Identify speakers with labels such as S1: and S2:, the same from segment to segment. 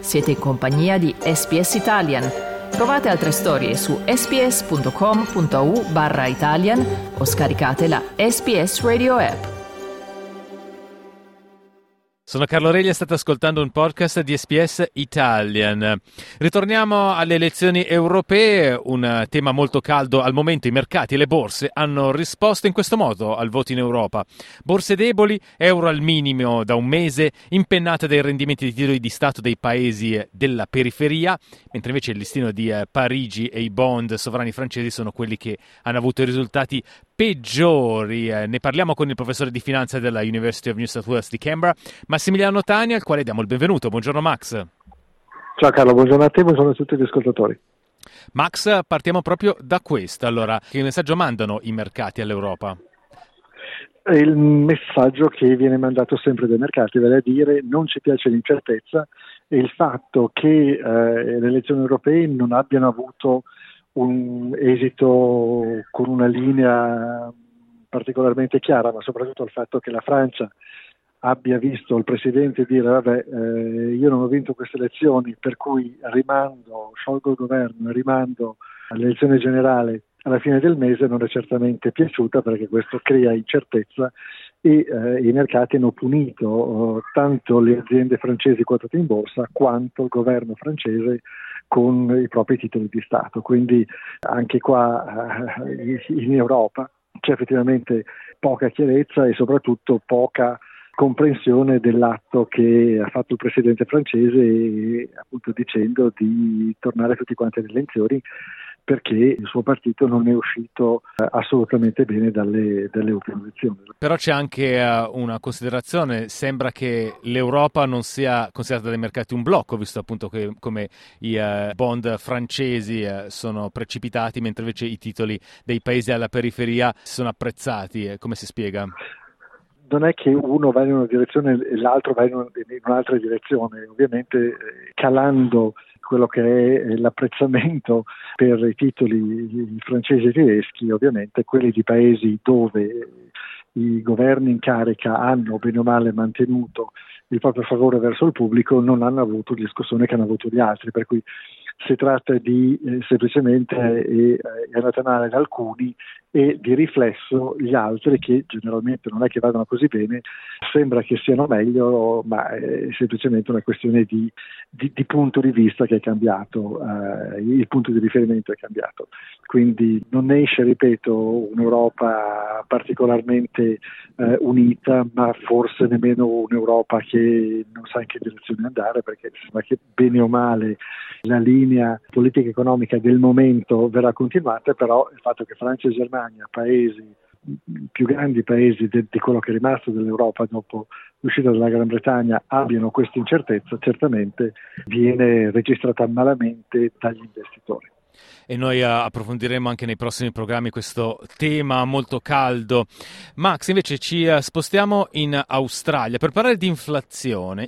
S1: Siete in compagnia di SBS Italian. Trovate altre storie su sbs.com.au/Italian o scaricate la SBS Radio app.
S2: Sono Carlo Reglia e state ascoltando un podcast di SBS Italian. Ritorniamo alle elezioni europee, un tema molto caldo al momento. I mercati e le borse hanno risposto in questo modo al voto in Europa. Borse deboli, euro al minimo da un mese, impennate dai rendimenti di titoli di Stato dei paesi della periferia, mentre invece il listino di Parigi e i bond sovrani francesi sono quelli che hanno avuto i risultati peggiori. Ne parliamo con il professore di finanza della University of New South Wales di Canberra, Massimiliano Tani, al quale diamo il benvenuto. Buongiorno Max.
S3: Ciao Carlo, buongiorno a te, buongiorno a tutti gli ascoltatori.
S2: Max, partiamo proprio da questo. Allora, che messaggio mandano i mercati all'Europa?
S3: Il messaggio che viene mandato sempre dai mercati, vale a dire non ci piace l'incertezza e il fatto che le elezioni europee non abbiano avuto un esito con una linea particolarmente chiara, ma soprattutto il fatto che la Francia abbia visto il presidente dire io non ho vinto queste elezioni, per cui sciolgo il governo e rimando all'elezione generale alla fine del mese, non è certamente piaciuta, perché questo crea incertezza e i mercati hanno punito tanto le aziende francesi quotate in borsa quanto il governo francese con i propri titoli di Stato. Quindi anche qua in Europa c'è effettivamente poca chiarezza e soprattutto poca comprensione dell'atto che ha fatto il presidente francese, appunto dicendo di tornare tutti quanti alle elezioni, perché il suo partito non è uscito assolutamente bene dalle ultime elezioni.
S2: Però c'è anche una considerazione: sembra che l'Europa non sia considerata dai mercati un blocco, visto appunto che come i bond francesi sono precipitati, mentre invece i titoli dei paesi alla periferia sono apprezzati. Come si spiega?
S3: Non è che uno va in una direzione e l'altro va in un'altra direzione, ovviamente calando quello che è l'apprezzamento per i titoli francesi e tedeschi, ovviamente quelli di paesi dove i governi in carica hanno bene o male mantenuto il proprio favore verso il pubblico, non hanno avuto il discussione che hanno avuto gli altri, per cui si tratta di semplicemente allontanare ad alcuni e di riflesso gli altri, che generalmente non è che vadano così bene, sembra che siano meglio, ma è semplicemente una questione di punto di vista che è cambiato, il punto di riferimento è cambiato. Quindi non esce, ripeto, un'Europa particolarmente unita, ma forse nemmeno un'Europa che non sa in che direzione andare, perché sembra che bene o male la linea politica economica del momento verrà continuata, però il fatto che Francia e Germania, più grandi paesi di quello che è rimasto dell'Europa dopo l'uscita della Gran Bretagna, abbiano questa incertezza, certamente viene registrata malamente dagli investitori.
S2: E noi approfondiremo anche nei prossimi programmi questo tema molto caldo. Max, invece ci spostiamo in Australia per parlare di inflazione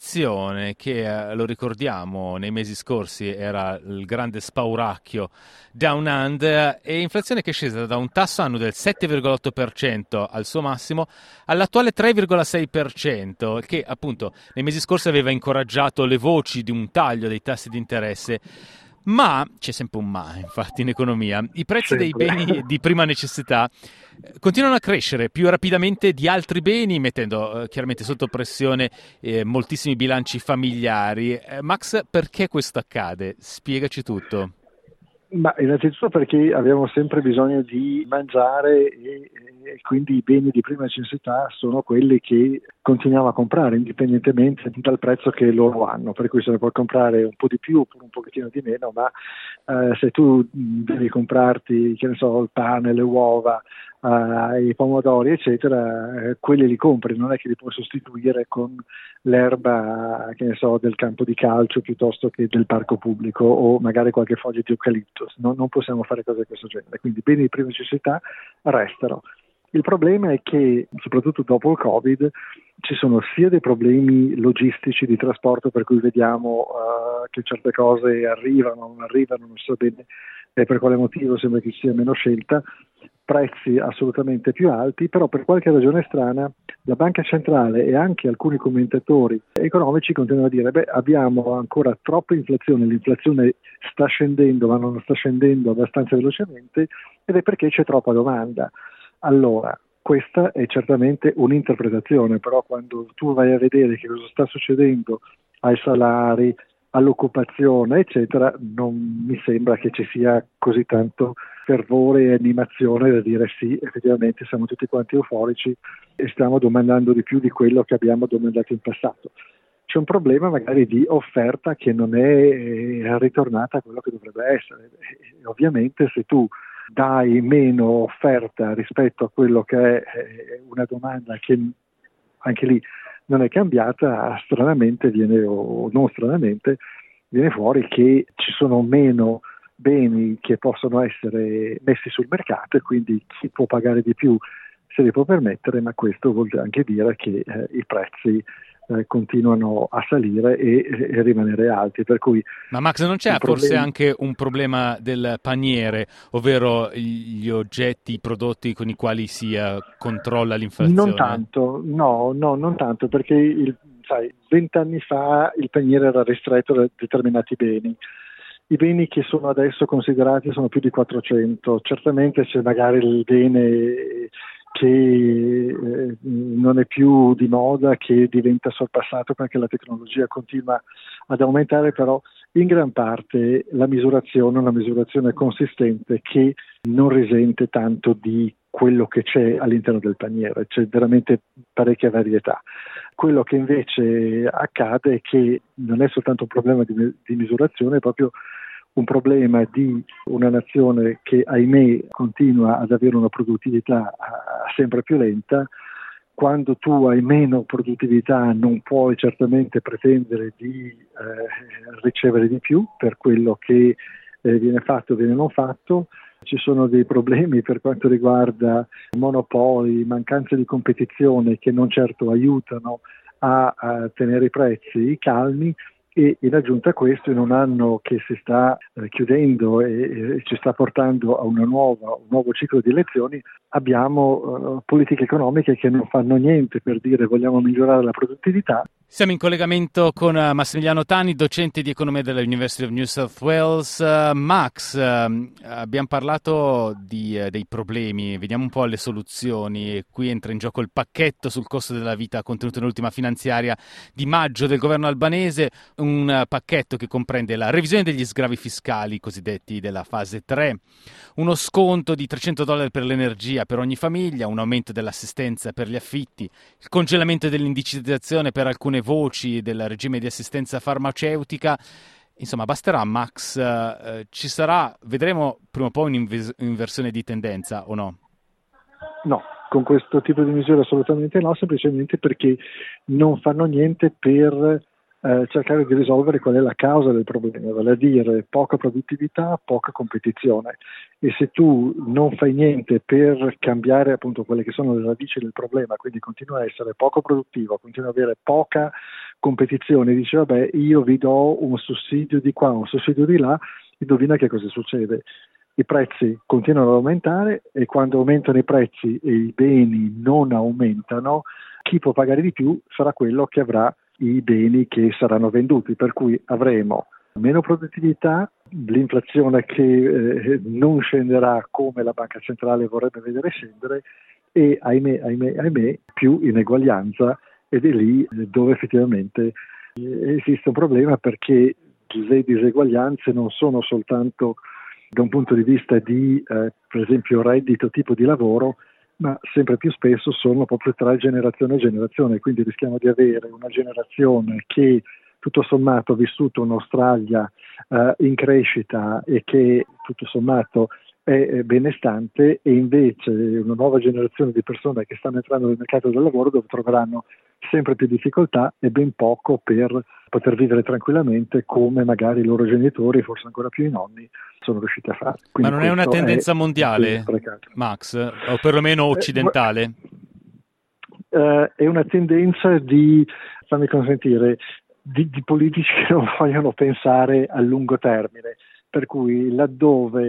S2: che lo ricordiamo nei mesi scorsi era il grande spauracchio Down Under, e inflazione che è scesa da un tasso annuo del 7,8% al suo massimo all'attuale 3,6%, che appunto nei mesi scorsi aveva incoraggiato le voci di un taglio dei tassi di interesse. Ma c'è sempre un ma, infatti, in economia. I prezzi dei beni di prima necessità continuano a crescere più rapidamente di altri beni, mettendo chiaramente sotto pressione moltissimi bilanci familiari. Max, perché questo accade? Spiegaci tutto.
S3: Ma innanzitutto perché abbiamo sempre bisogno di mangiare e quindi i beni di prima necessità sono quelli che continuiamo a comprare indipendentemente dal prezzo che loro hanno, per cui se ne puoi comprare un po' di più oppure un pochettino di meno, ma se tu devi comprarti, che ne so, il pane, le uova, i pomodori eccetera, quelli li compri, non è che li puoi sostituire con l'erba, che ne so, del campo di calcio piuttosto che del parco pubblico o magari qualche foglia di eucalipto. Non possiamo fare cose di questo genere, quindi i beni di prima necessità restano. Il problema è che soprattutto dopo il Covid ci sono sia dei problemi logistici di trasporto, per cui vediamo che certe cose arrivano, non so bene per quale motivo, sembra che ci sia meno scelta, prezzi assolutamente più alti, però per qualche ragione strana La Banca Centrale e anche alcuni commentatori economici continuano a dire abbiamo ancora troppa inflazione, l'inflazione sta scendendo ma non sta scendendo abbastanza velocemente ed è perché c'è troppa domanda. Allora, questa è certamente un'interpretazione, però quando tu vai a vedere che cosa sta succedendo ai salari, all'occupazione, eccetera, non mi sembra che ci sia così tanto fervore e animazione da dire sì, effettivamente siamo tutti quanti euforici e stiamo domandando di più di quello che abbiamo domandato in passato. C'è un problema magari di offerta che non è ritornata a quello che dovrebbe essere. E ovviamente se tu dai meno offerta rispetto a quello che è una domanda che anche lì non è cambiata, stranamente viene, o non stranamente, viene fuori che ci sono meno beni che possono essere messi sul mercato e quindi chi può pagare di più se li può permettere, ma questo vuol anche dire che i prezzi continuano a salire e rimanere alti. Per cui
S2: ma Max, non c'è forse anche un problema del paniere, ovvero gli oggetti, i prodotti con i quali si controlla l'inflazione?
S3: Non tanto, no, non tanto, perché 20 anni fa il paniere era ristretto da determinati beni. I beni che sono adesso considerati sono più di 400, certamente c'è magari il bene che non è più di moda, che diventa sorpassato perché la tecnologia continua ad aumentare, però in gran parte la misurazione è una misurazione consistente che non risente tanto di quello che c'è all'interno del paniere, c'è veramente parecchia varietà. Quello che invece accade è che non è soltanto un problema di misurazione, è proprio un problema di una nazione che, ahimè, continua ad avere una produttività sempre più lenta. Quando tu hai meno produttività non puoi certamente pretendere di ricevere di più per quello che viene fatto o viene non fatto. Ci sono dei problemi per quanto riguarda monopoli, mancanza di competizione che non certo aiutano a tenere i prezzi calmi. E in aggiunta a questo, in un anno che si sta chiudendo e ci sta portando a un nuovo ciclo di elezioni, abbiamo politiche economiche che non fanno niente per dire vogliamo migliorare la produttività.
S2: Siamo in collegamento con Massimiliano Tani, docente di economia della University of New South Wales. Max, abbiamo parlato dei problemi, vediamo un po' le soluzioni. Qui entra in gioco il pacchetto sul costo della vita contenuto nell'ultima finanziaria di maggio del governo albanese, un pacchetto che comprende la revisione degli sgravi fiscali cosiddetti della fase 3, uno sconto di $300 per l'energia per ogni famiglia, un aumento dell'assistenza per gli affitti, il congelamento dell'indicizzazione per alcune voci del regime di assistenza farmaceutica. Insomma, basterà, Max? Ci sarà, vedremo prima o poi un'inversione di tendenza o no?
S3: No, con questo tipo di misure assolutamente no, semplicemente perché non fanno niente per cercare di risolvere qual è la causa del problema, vale a dire poca produttività, poca competizione. E se tu non fai niente per cambiare appunto quelle che sono le radici del problema, quindi continua a essere poco produttivo, continua ad avere poca competizione, dici vabbè io vi do un sussidio di qua, un sussidio di là, indovina che cosa succede? I prezzi continuano ad aumentare e quando aumentano i prezzi e i beni non aumentano, chi può pagare di più sarà quello che avrà i beni che saranno venduti, per cui avremo meno produttività, l'inflazione che non scenderà come la Banca Centrale vorrebbe vedere scendere e ahimè più ineguaglianza, ed è lì dove effettivamente esiste un problema, perché le diseguaglianze non sono soltanto da un punto di vista di per esempio reddito, tipo di lavoro, ma sempre più spesso sono proprio tra generazione e generazione, quindi rischiamo di avere una generazione che tutto sommato ha vissuto un'Australia in crescita e che tutto sommato è benestante, e invece una nuova generazione di persone che stanno entrando nel mercato del lavoro dove troveranno sempre più difficoltà e ben poco per poter vivere tranquillamente come magari i loro genitori, forse ancora più i nonni, sono riusciti a fare.
S2: Quindi ma non è una tendenza mondiale, Max, o perlomeno occidentale?
S3: È una tendenza di, fammi consentire, di politici che non vogliono pensare a lungo termine, per cui laddove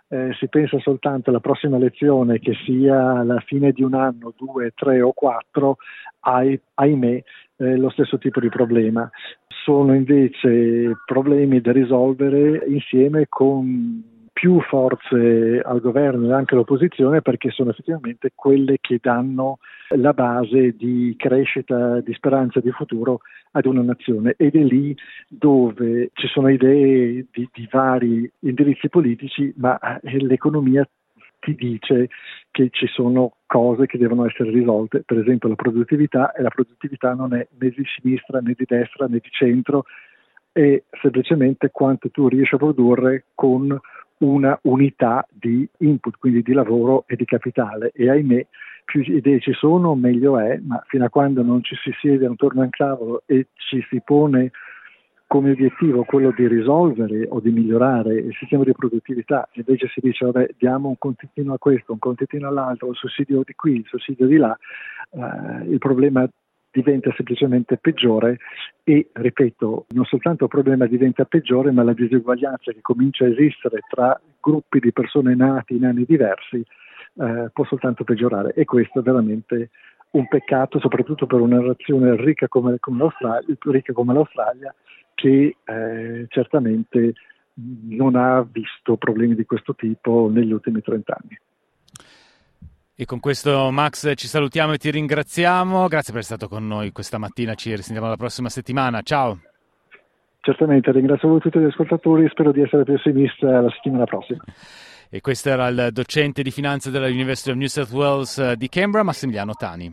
S3: si pensa soltanto alla prossima elezione, che sia alla fine di un anno, 2, 3 o 4, ahimè, lo stesso tipo di problema. Sono invece problemi da risolvere insieme con più forze al governo e anche all'opposizione, perché sono effettivamente quelle che danno la base di crescita, di speranza, di futuro ad una nazione, ed è lì dove ci sono idee di vari indirizzi politici, ma l'economia ti dice che ci sono cose che devono essere risolte, per esempio la produttività, e la produttività non è né di sinistra né di destra né di centro, è semplicemente quanto tu riesci a produrre con una unità di input, quindi di lavoro e di capitale, e ahimè più idee ci sono meglio è, ma fino a quando non ci si siede attorno a un tavolo e ci si pone come obiettivo quello di risolvere o di migliorare il sistema di produttività, invece si dice vabbè, diamo un contentino a questo, un contentino all'altro, un sussidio di qui, il sussidio di là, il problema diventa semplicemente peggiore e, ripeto, non soltanto il problema diventa peggiore, ma la diseguaglianza che comincia a esistere tra gruppi di persone nati in anni diversi può soltanto peggiorare, e questo è veramente un peccato, soprattutto per una nazione ricca come l'Australia, che certamente non ha visto problemi di questo tipo negli ultimi 30 anni.
S2: E con questo, Max, ci salutiamo e ti ringraziamo. Grazie per essere stato con noi questa mattina. Ci risentiamo la prossima settimana. Ciao.
S3: Certamente, ringrazio tutti gli ascoltatori e spero di essere più ottimista la settimana prossima.
S2: E questo era il docente di finanza della University of New South Wales di Canberra, Massimiliano Tani.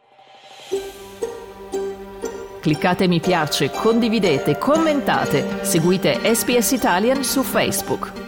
S1: Cliccate mi piace, condividete, commentate, seguite SBS Italian su Facebook.